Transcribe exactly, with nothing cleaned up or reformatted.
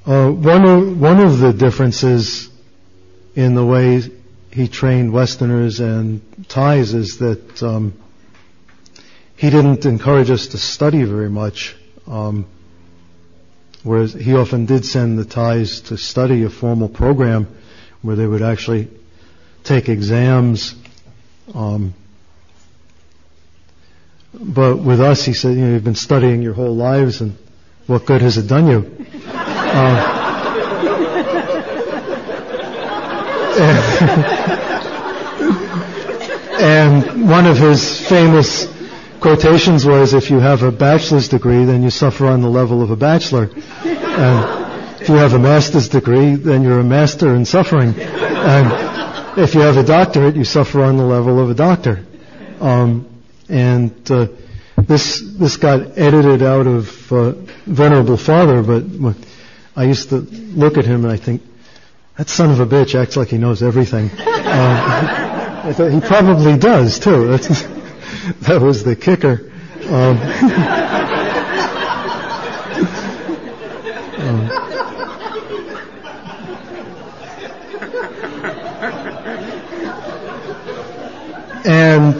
Uh, one of one of the differences in the way he trained Westerners and Thais is that um, he didn't encourage us to study very much, um, whereas he often did send the Thais to study a formal program where they would actually take exams. Um, but with us, he said, you know, you've been studying your whole lives, and what good has it done you? Uh, and one of his famous quotations was, if you have a bachelor's degree, then you suffer on the level of a bachelor. And if you have a master's degree, then you're a master in suffering. And if you have a doctorate, you suffer on the level of a doctor. Um, and uh, this this got edited out of uh, Venerable Father, but I used to look at him and I think, that son of a bitch acts like he knows everything. Uh, I thought he probably does too. That's, that was the kicker. Um, um, and